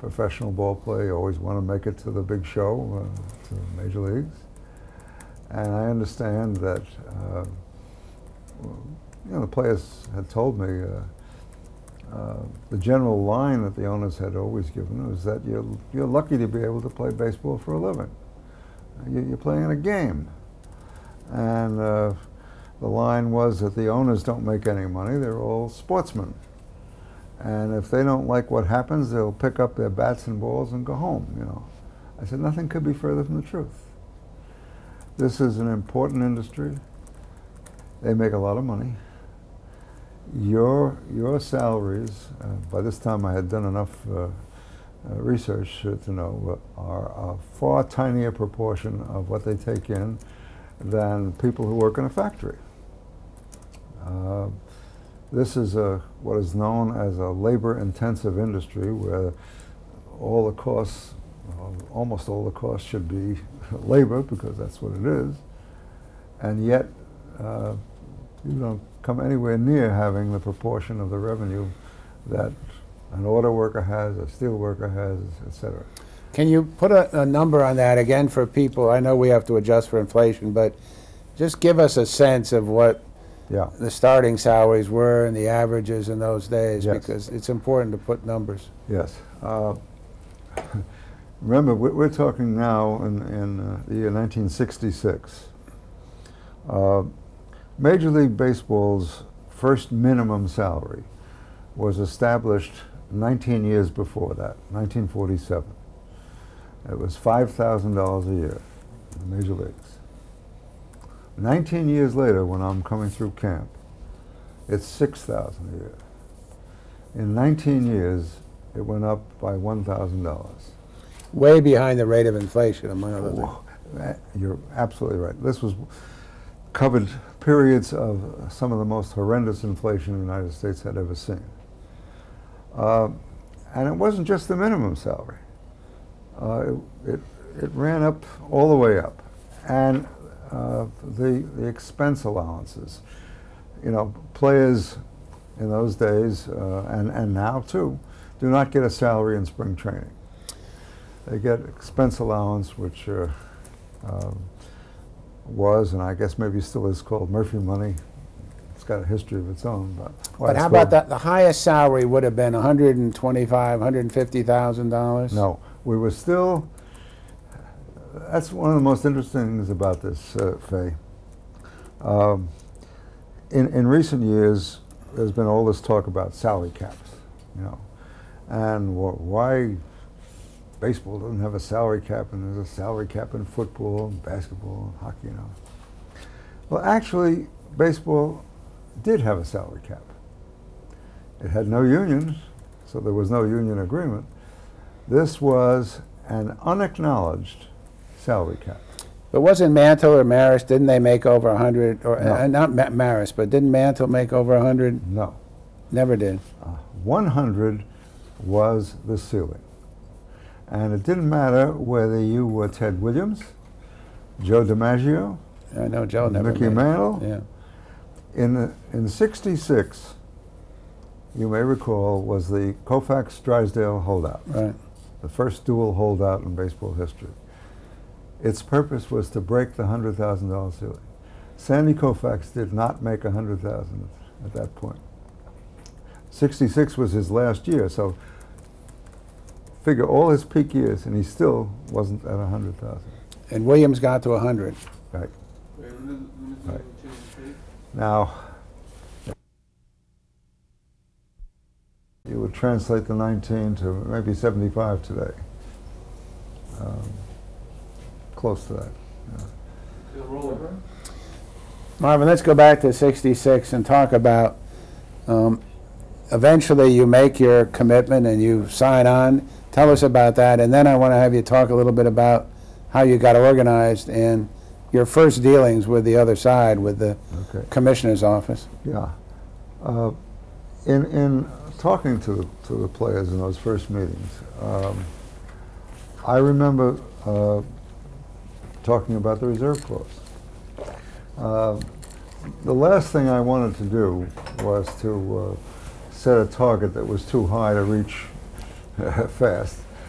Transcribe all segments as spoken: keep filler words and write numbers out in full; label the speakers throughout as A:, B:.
A: professional ball play. You always want to make it to the big show, uh, to the major leagues. And I understand that, uh, you know, the players had told me uh, uh, the general line that the owners had always given was that you're, you're lucky to be able to play baseball for a living. You, you're playing a game. And uh, the line was that the owners don't make any money, they're all sportsmen. And if they don't like what happens, they'll pick up their bats and balls and go home, you know. I said, nothing could be further from the truth. This is an important industry. They make a lot of money. Your, your salaries, uh, by this time I had done enough uh, uh, research uh, to know, uh, are a far tinier proportion of what they take in than people who work in a factory. Uh, this is a, what is known as a labor-intensive industry where all the costs, uh, almost all the costs should be labor, because that's what it is, and yet uh, you don't come anywhere near having the proportion of the revenue that an auto worker has, a steel worker has, et cetera.
B: Can you put a, a number on that again for people? I know we have to adjust for inflation, but just give us a sense of what
A: Yeah.
B: the starting salaries were and the averages in those days,
A: Yes.
B: because it's important to put numbers.
A: Yes. Uh, remember, we're, we're talking now in, in uh, the year nineteen sixty-six. Uh, Major League Baseball's first minimum salary was established nineteen years before that, nineteen forty-seven. It was five thousand dollars a year in the major leagues. nineteen years later, when I'm coming through camp, it's six thousand dollars a year. In nineteen years, it went up by one thousand dollars.
B: Way behind the rate of inflation, among other things.
A: Oh, you're absolutely right. This was covered periods of some of the most horrendous inflation the United States had ever seen. Uh, and it wasn't just the minimum salary. Uh, it, it, it ran up all the way up. And uh, the, the expense allowances. You know, players in those days, uh, and, and now too, do not get a salary in spring training. They get expense allowance, which uh, um, was, and I guess maybe still is, called Murphy money. It's got a history of its own. But,
B: But how about that? The highest salary would have been one hundred twenty-five thousand dollars, one hundred fifty thousand dollars?
A: No, we were still, that's one of the most interesting things about this, uh, Fay. Um, in, in recent years, there's been all this talk about salary caps, you know, and wh why baseball doesn't have a salary cap, and there's a salary cap in football and basketball and hockey, you know. Well, actually, baseball did have a salary cap. It had no unions, so there was no union agreement. This was an unacknowledged salary cap.
B: But wasn't Mantle or Maris, didn't they make over one hundred, or
A: No.
B: uh, not Ma Maris, but didn't Mantle make over one hundred?
A: No.
B: Never did.
A: Uh, one hundred was the ceiling. And it didn't matter whether you were Ted Williams, Joe DiMaggio,
B: I know Joe never
A: Mickey
B: made it.
A: Mantle.
B: Yeah.
A: In, the, in sixty-six, you may recall, was the Koufax-Drysdale holdout.
B: Right.
A: The first dual holdout in baseball history. Its purpose was to break the one hundred thousand dollar ceiling. Sandy Koufax did not make one hundred thousand dollars at that point. sixty-six was his last year, so figure all his peak years, and he still wasn't at one hundred thousand dollars.
B: And Williams got to one hundred.
A: Right. Right. Now, you would translate the nineteen to maybe seventy-five today. Um, close to that. Yeah.
B: Marvin, let's go back to sixty-six and talk about, um, eventually you make your commitment and you sign on. Tell us about that, and then I want to have you talk a little bit about how you got organized and your first dealings with the other side, with the
A: Okay.
B: commissioner's office.
A: Yeah. Uh, in in talking to to the players in those first meetings, um, I remember uh, talking about the reserve clause. Uh, the last thing I wanted to do was to uh, set a target that was too high to reach fast.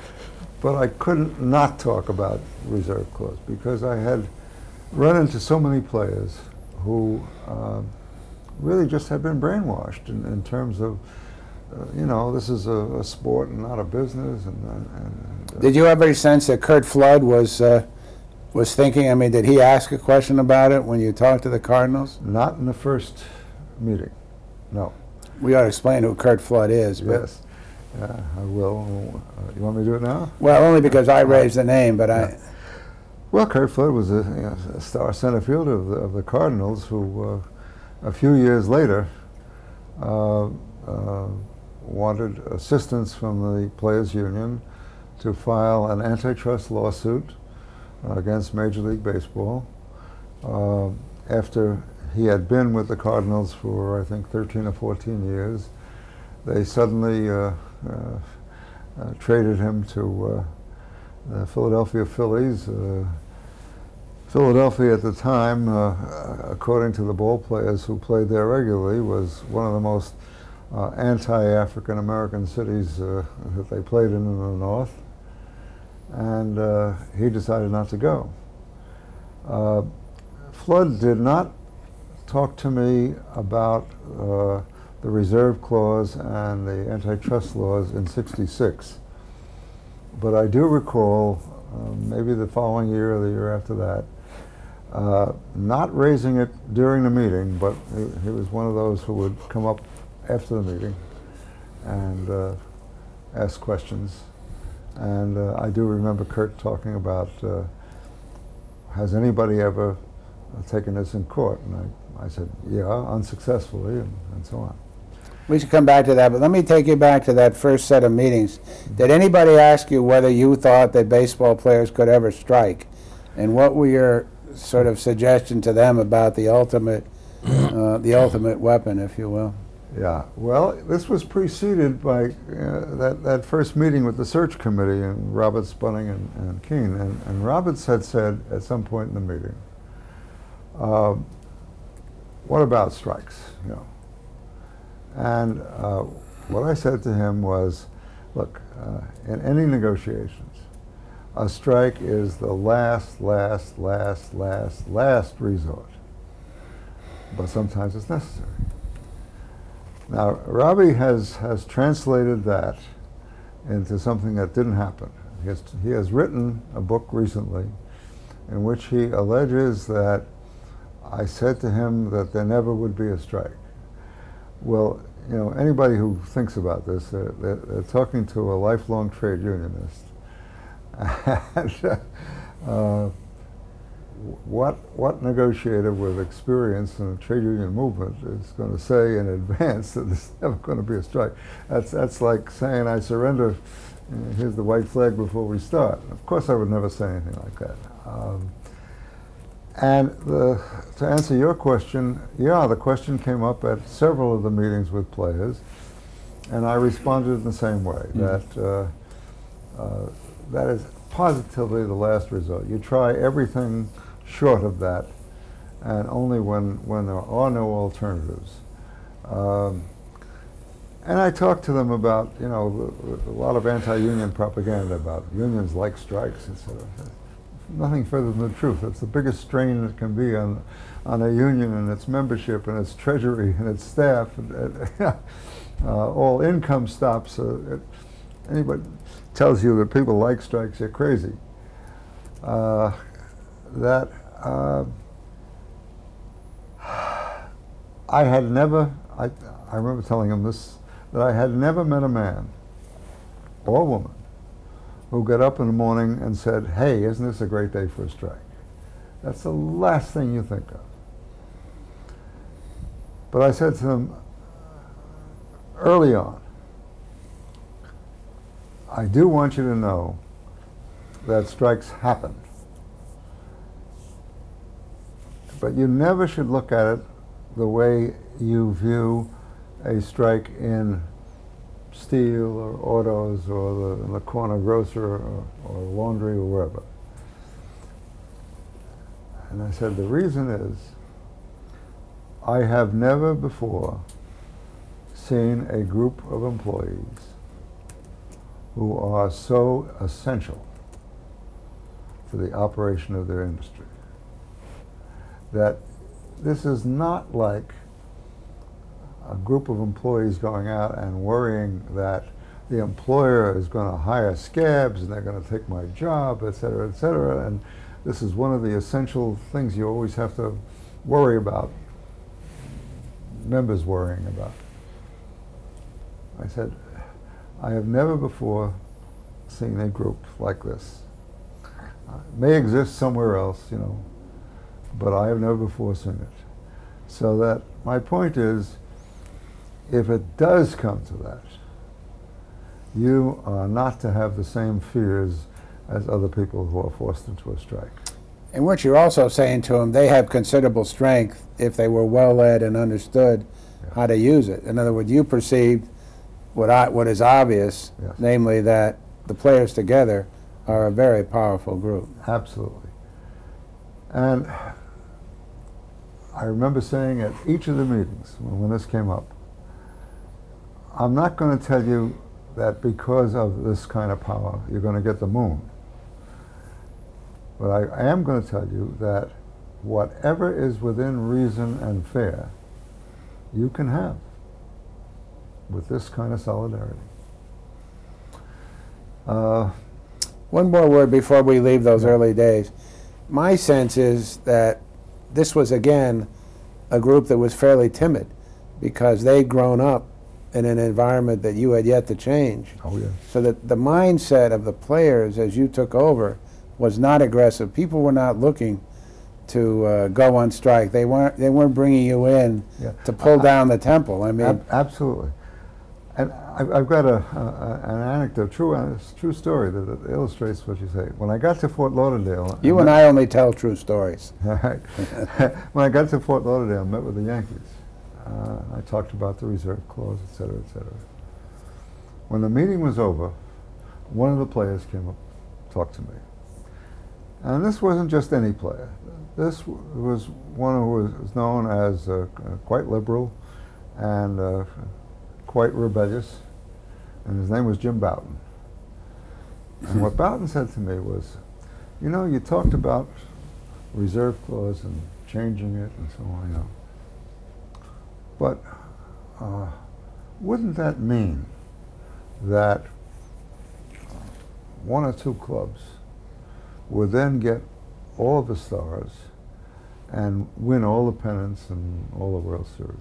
A: but I couldn't not talk about reserve clause because I had run into so many players who uh, really just had been brainwashed in, in terms of, uh, you know, this is a, a sport and not a business. And, and, and uh,
B: Did you ever sense that Kurt Flood was uh, was thinking? I mean, did he ask a question about it when you talked to the Cardinals?
A: Not in the first meeting, no.
B: We ought to explain who Kurt Flood is. But
A: Yes, yeah, I will. Uh, you want me to do it now?
B: Well, only because I raised the name, but I.
A: Well, Kurt Flood was a, you know, a star center fielder of the, of the Cardinals who, uh, a few years later, uh, uh, wanted assistance from the Players Union to file an antitrust lawsuit uh, against Major League Baseball uh, after he had been with the Cardinals for, I think, thirteen or fourteen years. They suddenly uh, uh, uh, traded him to uh, the Philadelphia Phillies. Uh, Philadelphia at the time, uh, according to the ball players who played there regularly, was one of the most uh, anti-African American cities uh, that they played in in the North. And uh, he decided not to go. Uh, Flood did not talk to me about uh, the reserve clause and the antitrust laws in sixty-six. But I do recall, uh, maybe the following year or the year after that, uh, not raising it during the meeting, but he, he was one of those who would come up after the meeting and uh, ask questions. And uh, I do remember Kurt talking about, uh, has anybody ever uh, taken this in court? And I, I said, yeah, unsuccessfully, and, and so on.
B: We should come back to that, but let me take you back to that first set of meetings. Did anybody ask you whether you thought that baseball players could ever strike? And what were your sort of suggestion to them about the ultimate, uh, the ultimate weapon, if you will?
A: Yeah, well, this was preceded by uh, that, that first meeting with the search committee and Roberts, Bunning, and, and Keene. And, and Roberts had said at some point in the meeting, uh, what about strikes, you know? And uh, what I said to him was, look, uh, in any negotiations, a strike is the last, last, last, last, last resort. But sometimes it's necessary. Now, Robbie has, has translated that into something that didn't happen. He has, he has written a book recently in which he alleges that I said to him that there never would be a strike. Well, you know, anybody who thinks about this, they're, they're, they're talking to a lifelong trade unionist. And, uh, what, what negotiator with experience in the trade union movement is going to say in advance that there's never going to be a strike? That's, that's like saying, I surrender, you know, here's the white flag before we start. Of course I would never say anything like that. Um, And the, to answer your question, yeah, the question came up at several of the meetings with players, and I responded in the same way, mm. that uh, uh, that is positively the last resort. You try everything short of that, and only when, when there are no alternatives. Um, and I talked to them about, you know, a lot of anti-union propaganda about unions like strikes, et cetera. Nothing further than the truth. It's the biggest strain that can be on, on a union and its membership and its treasury and its staff. And, uh, all income stops. Uh, it, anybody tells you that people like strikes, you're crazy. Uh, that uh, I had never, I, I remember telling him this, that I had never met a man or woman who got up in the morning and said, hey, isn't this a great day for a strike? That's the last thing you think of. But I said to them early on, I do want you to know that strikes happen. But you never should look at it the way you view a strike in steel or autos or the, the corner grocer or, or laundry or wherever. And I said, the reason is I have never before seen a group of employees who are so essential to the operation of their industry that this is not like a group of employees going out and worrying that the employer is going to hire scabs and they're going to take my job, et cetera, et cetera. And this is one of the essential things you always have to worry about, members worrying about. I said, I have never before seen a group like this. Uh, it may exist somewhere else, you know, but I have never before seen it. So that my point is, if it does come to that, you are not to have the same fears as other people who are forced into a strike.
B: And what you're also saying to them, they have considerable strength if they were well led and understood
A: Yeah.
B: how to use it. In other words, you perceived what I, what is obvious,
A: Yes.
B: namely that the players together are a very powerful group.
A: Absolutely. And I remember saying at each of the meetings when, when this came up, I'm not going to tell you that because of this kind of power you're going to get the moon. But I, I am going to tell you that whatever is within reason and fair, you can have with this kind of solidarity. Uh,
B: One more word before we leave those early days. My sense is that this was, again, a group that was fairly timid because they'd grown up in an environment that you had yet to change.
A: oh yeah.
B: So that the mindset of the players as you took over was not aggressive. People were not looking to uh, go on strike. They weren't. They weren't bringing you in
A: Yeah.
B: to pull down the temple. I mean,
A: Ab- absolutely. And I've, I've got a, a, an anecdote, true, uh, true story that, that illustrates what you say. When I got to Fort Lauderdale,
B: you and I only tell true stories.
A: Right. When I got to Fort Lauderdale, I met with the Yankees. Uh, I talked about the reserve clause, et cetera, et cetera. When the meeting was over, one of the players came up, talked to me. And this wasn't just any player. This w was one who was, was known as uh, quite liberal and uh, quite rebellious, and his name was Jim Bouton. And what Bouton said to me was, you know, you talked about reserve clause and changing it and so on, you know. But uh, wouldn't that mean that one or two clubs would then get all the stars and win all the pennants and all the World Series?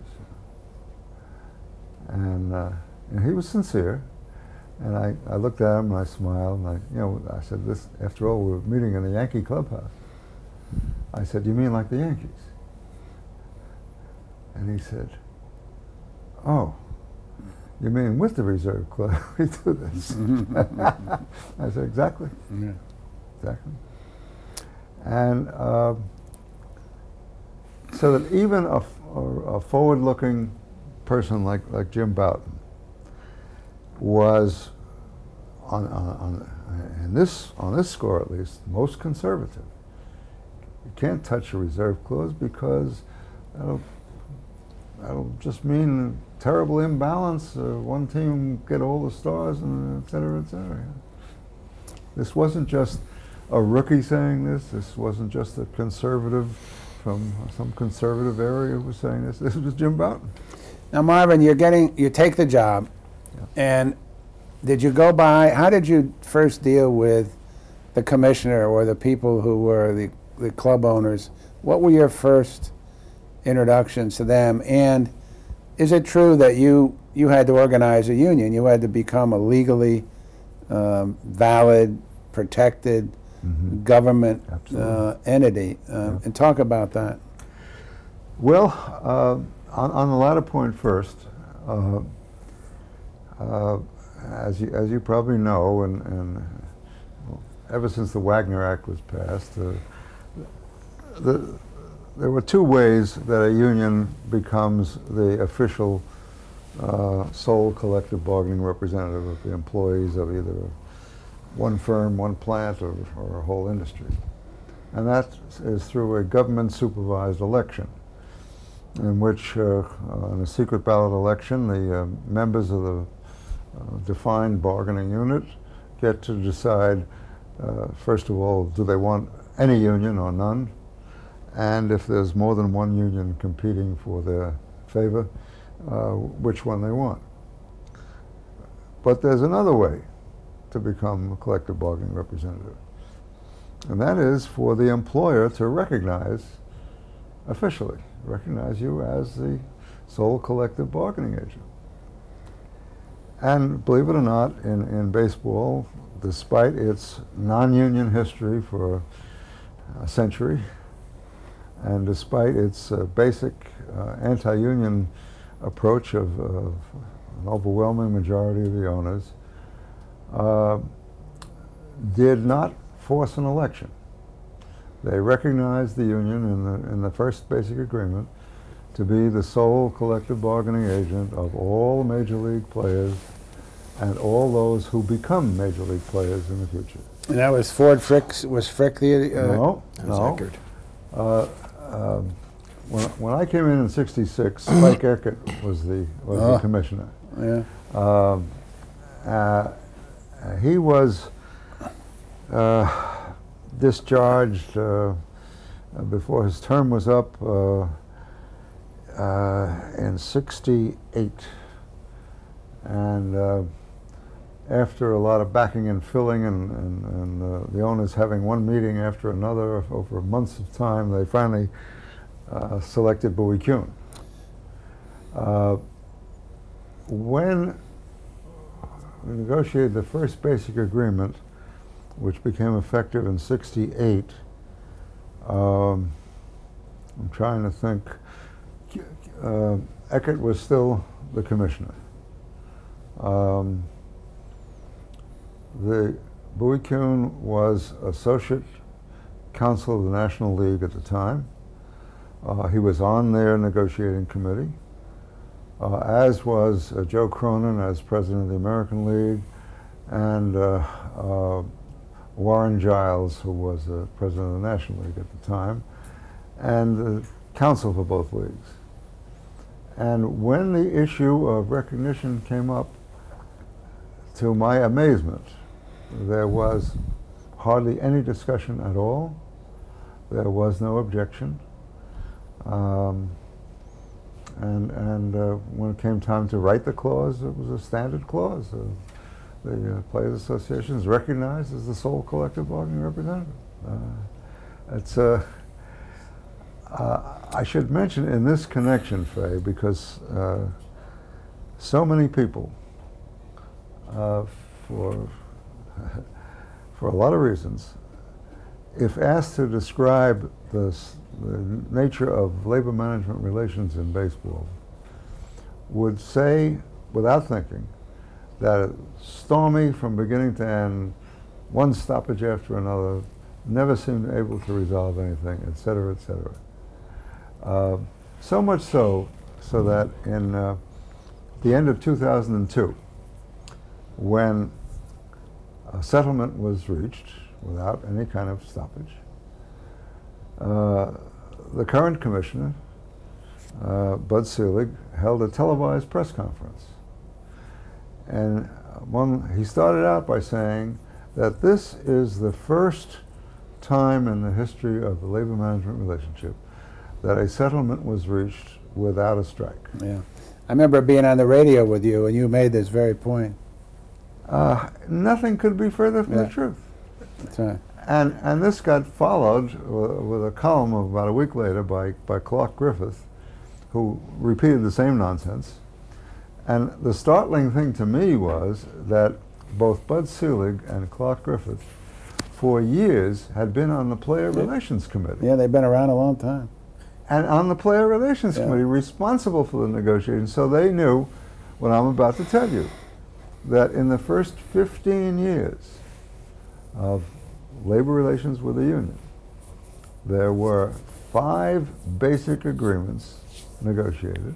A: And, uh, and he was sincere. And I, I looked at him and I smiled and I, you know, I said, this, after all, we're meeting in the Yankee clubhouse. I said, you mean like the Yankees? And he said, oh, you mean with the reserve club we do this? I said, exactly,
B: Yeah.
A: exactly. And uh, so that even a, a, a forward-looking person like, like Jim Bouton was, on, on, on, in this, on this score at least, most conservative. You can't touch a reserve clause because that'll, that'll just mean terrible imbalance. Uh, one team get all the stars, and et cetera, et cetera. This wasn't just a rookie saying this. This wasn't just a conservative from some conservative area who was saying this. This was Jim Bouton.
B: Now, Marvin, you're getting, you take the job,
A: Yeah.
B: and did you go by, how did you first deal with the commissioner or the people who were the, the club owners? What were your first introductions to them? And is it true that you, you had to organize a union? You had to become a legally um, valid, protected
A: Mm-hmm.
B: government uh,
A: Absolutely.
B: entity? Uh,
A: Yeah.
B: And talk about that.
A: Well, uh, on, on the latter point first, uh, uh, as you as you probably know, and, and well, ever since the Wagner Act was passed, uh, the, there were two ways that a union becomes the official uh, sole collective bargaining representative of the employees of either one firm, one plant, or, or a whole industry. And that is through a government-supervised election, in which, uh, uh, in a secret ballot election, the uh, members of the uh, defined bargaining unit get to decide, uh, first of all, do they want any union or none? And if there's more than one union competing for their favor, uh, which one they want. But there's another way to become a collective bargaining representative. And that is for the employer to recognize, officially, recognize you as the sole collective bargaining agent. And believe it or not, in, in baseball, despite its non-union history for a century, and despite its uh, basic uh, anti-union approach of, of an overwhelming majority of the owners, uh, did not force an election. They recognized the union in the, in the first basic agreement to be the sole collective bargaining agent of all major league players and all those who become major league players in the future.
B: And that was Ford Frick, was Frick the... Uh,
A: no,
C: That was
A: no.
C: Eckert.
A: Uh, um, when, when I came in in sixty-six, Spike Eckert was the, was
B: Oh.
A: the commissioner.
B: Yeah.
A: Um, uh, he was uh, discharged uh, before his term was up uh, uh, in sixty-eight. And uh, after a lot of backing and filling and, and, and uh, the owners having one meeting after another over months of time, they finally uh, selected Bowie Kuhn. Uh, when we negotiated the first basic agreement, which became effective in sixty-eight, um, I'm trying to think, uh, Eckert was still the commissioner. Um, the Bowie Kuhn was associate counsel of the National League at the time. Uh, he was on their negotiating committee, uh, as was uh, Joe Cronin as president of the American League, and uh, uh, Warren Giles, who was the president of the National League at the time, and the counsel for both leagues. And when the issue of recognition came up, to my amazement, there was hardly any discussion at all. There was no objection. Um, and and uh, when it came time to write the clause, it was a standard clause. Uh, the uh, Players Association is recognized as the sole collective bargaining representative. Uh, it's uh, uh, I should mention in this connection, Faye, because uh, so many people, uh, for for a lot of reasons, if asked to describe the, s- the nature of labor management relations in baseball, would say, without thinking, that it's stormy from beginning to end, one stoppage after another, never seemed able to resolve anything, et cetera, et cetera. Uh, so much so, so that in uh, the end of two thousand two, when a settlement was reached without any kind of stoppage, uh, the current commissioner, uh, Bud Selig, held a televised press conference. And among, he started out by saying that this is the first time in the history of the labor management relationship that a settlement was reached without a strike.
B: Yeah. I remember being on the radio with you, and you made this very point.
A: Uh, nothing could be further from
B: Yeah.
A: the truth.
B: That's right.
A: And and this got followed uh, with a column of about a week later by, by Clark Griffith, who repeated the same nonsense. And the startling thing to me was that both Bud Selig and Clark Griffith, for years, had been on the Player Relations Committee.
B: Yeah, they've been around a long time.
A: And on the Player Relations
B: Yeah.
A: Committee, responsible for the negotiations. So they knew what I'm about to tell you, that in the first fifteen years of labor relations with the union, there were five basic agreements negotiated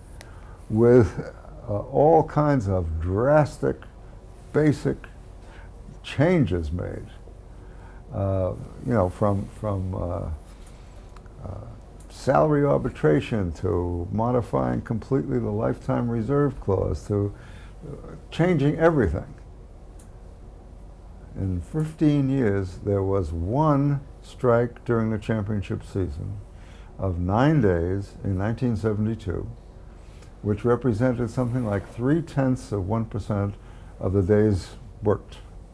A: with uh, all kinds of drastic, basic changes made. Uh, you know, from from uh, uh, salary arbitration to modifying completely the lifetime reserve clause to uh, changing everything. in fifteen years, there was one strike during the championship season of nine days in nineteen seventy-two, which represented something like three-tenths of one percent of the days worked.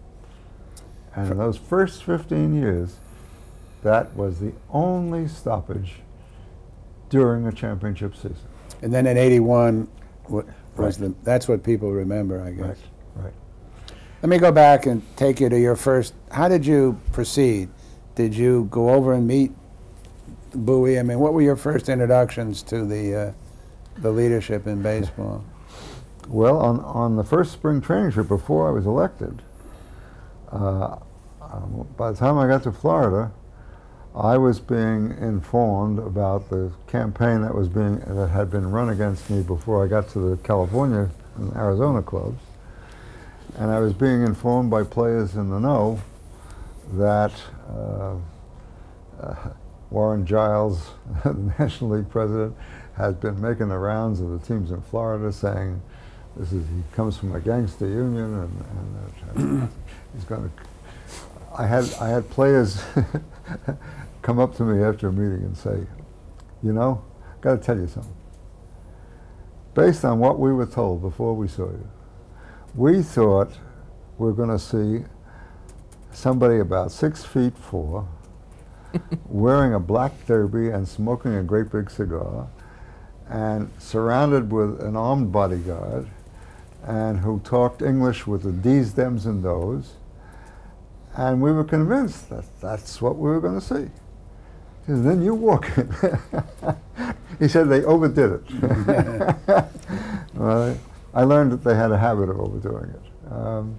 A: And in those first fifteen years, that was the only stoppage during a championship season.
B: And then in eighty-one, what was
A: Right.
B: the, that's what people remember, I guess.
A: Right, right.
B: Let me go back and take you to your first, how did you proceed? Did you go over and meet Bowie? I mean, what were your first introductions to the, uh, the leadership in baseball?
A: Well, on, on the first spring training trip before I was elected, uh, um, by the time I got to Florida, I was being informed about the campaign that was being that had been run against me before I got to the California and Arizona clubs, and I was being informed by players in the know that uh, uh, Warren Giles, the National League president, had been making the rounds of the teams in Florida, saying, "This is he comes from a gangster union, and, and uh, he's going to." I had I had players come up to me after a meeting and say, "You know, I've got to tell you something. Based on what we were told before we saw you, we thought we were going to see somebody about six feet four, wearing a black derby and smoking a great big cigar, and surrounded with an armed bodyguard, and who talked English with the D's, Dems, and Do's." And we were convinced that that's what we were going to see. He said, "Then you walk in." He said they overdid it. Well, I learned that they had a habit of overdoing it. Um,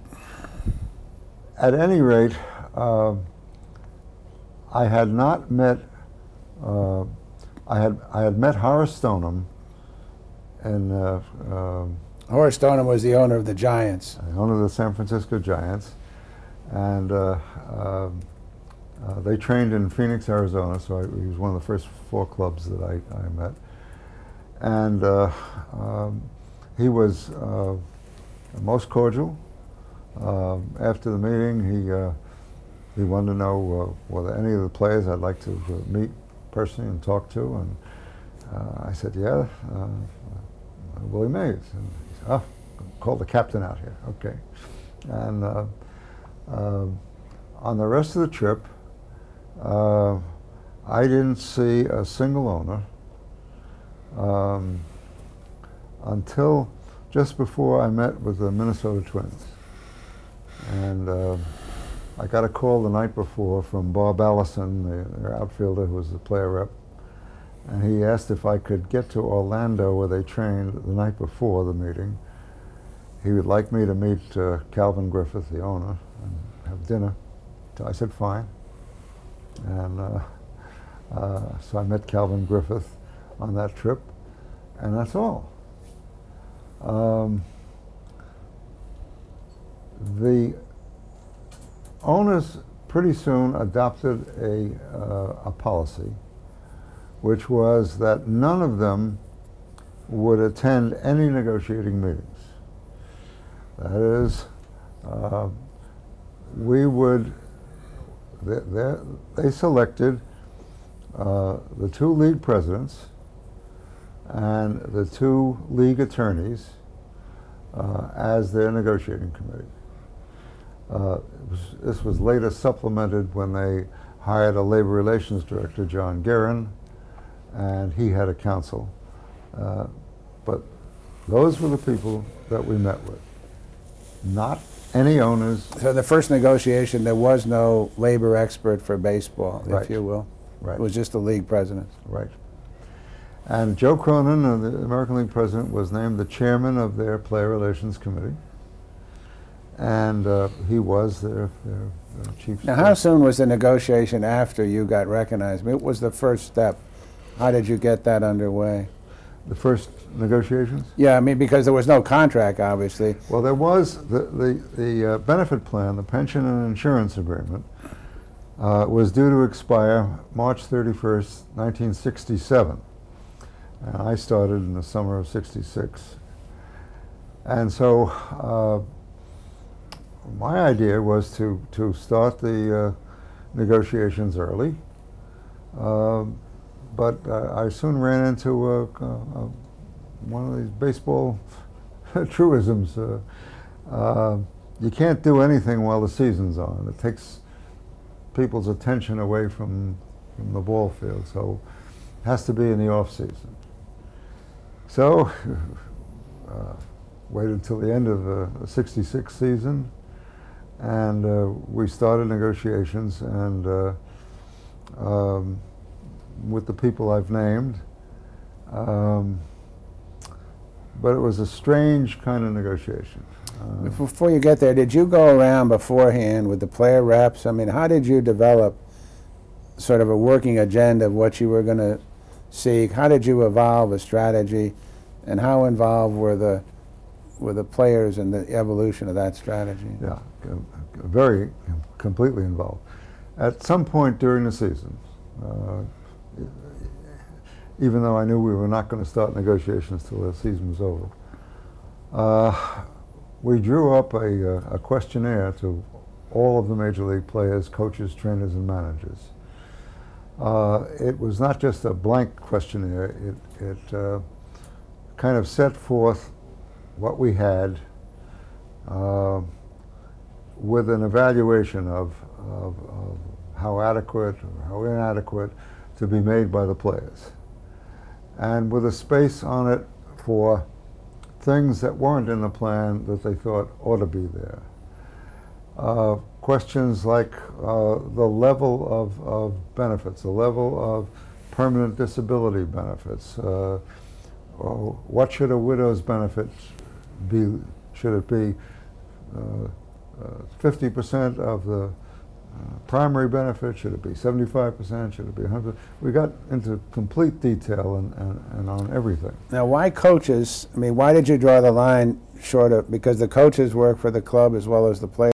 A: at any rate, uh, I had not met, uh, I had I had met Horace Stoneham, and uh, uh,
B: Horace Stoneham was the owner of the Giants.
A: owner of the San Francisco Giants, and uh, uh, uh, they trained in Phoenix, Arizona, so I, he was one of the first four clubs that I, I met. And uh, um, he was uh, most cordial. Uh, after the meeting, he, uh, he wanted to know uh, whether any of the players I'd like to uh, meet personally and talk to, and uh, I said, "Yeah, uh, Willie Mays." And he said, "Oh, call the captain out here." Okay. And uh, uh, on the rest of the trip, uh, I didn't see a single owner um, until just before I met with the Minnesota Twins. And uh, I got a call the night before from Bob Allison, the, their outfielder, who was the player rep, and he asked if I could get to Orlando, where they trained the night before the meeting. He would like me to meet uh, Calvin Griffith, the owner, and have dinner. So I said, fine. And uh, uh, so I met Calvin Griffith on that trip, and that's all. Um, the owners pretty soon adopted a, uh, a policy, which was that none of them would attend any negotiating meetings. That is, uh, we would, they, they, they selected uh, the two league presidents and the two league attorneys uh, as their negotiating committee. Uh, it was, this was later supplemented when they hired a labor relations director, John Guerin, and he had a council. Uh, but those were the people that we met with. Not any owners.
B: So the first negotiation, there was no labor expert for baseball,
A: Right.
B: if you will.
A: Right.
B: It was just the league president.
A: Right. And Joe Cronin, uh, the American League president, was named the chairman of their player relations committee. And uh, he was their, their, their chief.
B: Now, how soon was the negotiation after you got recognized? I mean, what was the first step? How did you get that underway?
A: The first negotiations?
B: Yeah, I mean, because there was no contract, obviously.
A: Well, there was the, the, the uh, benefit plan, the pension and insurance agreement, uh, was due to expire March thirty-first, nineteen sixty-seven. And I started in the summer of sixty-six. And so uh, my idea was to, to start the uh, negotiations early, um, but uh, I soon ran into a, a, one of these baseball truisms. Uh, uh, you can't do anything while the season's on. It takes people's attention away from, from the ball field, so it has to be in the off season. So, uh, waited until the end of the sixty-six season, and uh, we started negotiations, and uh, um, with the people I've named. Um, but it was a strange kind of negotiation. Uh,
B: Before you get there, did you go around beforehand with the player reps? I mean, how did you develop sort of a working agenda of what you were going to seek? How did you evolve a strategy, and how involved were the were the players in the evolution of that strategy?
A: yeah, co- very completely involved. At some point during the season, uh, even though I knew we were not going to start negotiations till the season was over, uh, we drew up a, a questionnaire to all of the major league players, coaches, trainers, and managers. Uh, it was not just a blank questionnaire. It, it uh, kind of set forth what we had uh, with an evaluation of, of, of how adequate or how inadequate to be made by the players, and with a space on it for things that weren't in the plan that they thought ought to be there. Uh, questions like uh, the level of, of benefits, the level of permanent disability benefits. Uh, or what should a widow's benefit be? Should it be fifty percent uh, uh, of the uh, primary benefit? Should it be seventy-five percent? Should it be one hundred percent? We got into complete detail and, and, and on everything.
B: Now, why coaches? I mean, why did you draw the line short of, because the coaches work for the club as well as the players?